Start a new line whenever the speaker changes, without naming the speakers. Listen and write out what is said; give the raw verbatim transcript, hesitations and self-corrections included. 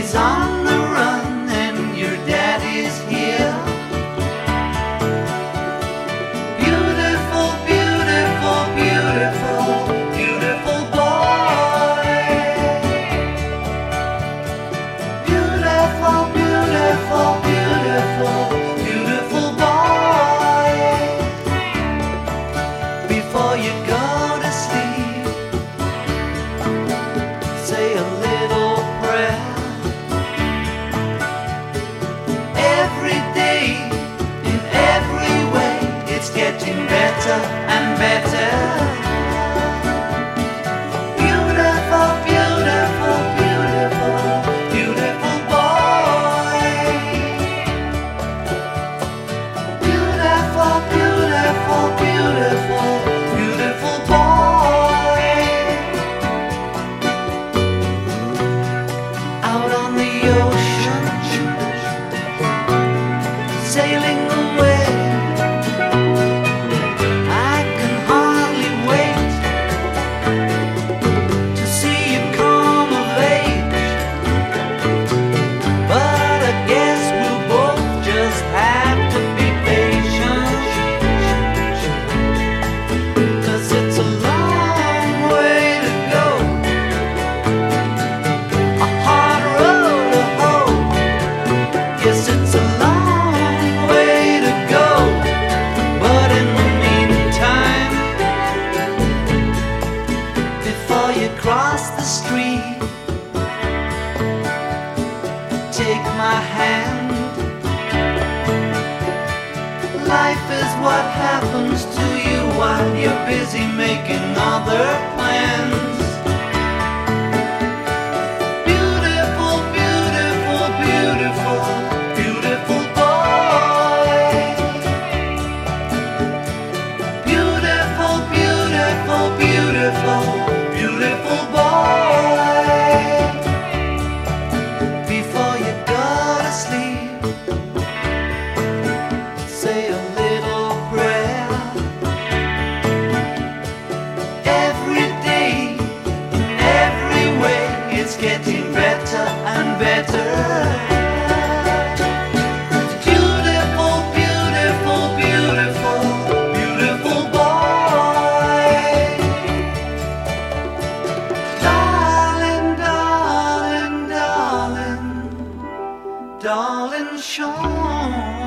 He's on the run and your daddy's here. Beautiful, beautiful, beautiful, beautiful boy. Beautiful, beautiful, beautiful, beautiful boy. Before you go to sleep, say a little prayer. Every day, in every way, it's getting better and better. Beautiful, beautiful, beautiful, beautiful boy. Beautiful, beautiful, beautiful, beautiful boy. Out on the ocean, sailing away, I can hardly wait to see you come of age. But I guess we'll both just have to be patient, 'cause it's a long way to go, a hard road to hoe. Yes, it's a long way to go, but in the meantime, before you cross the street, take my hand. Life is what happens to you while you're busy making other plans. Beautiful, beautiful, beautiful, beautiful boy. Beautiful, beautiful, beautiful, beautiful boy. Before you go to sleep, say a little prayer. Every day, in every way, it's getting better and better. Beautiful, beautiful, beautiful, beautiful boy. Darling, darling, darling, darling Sean.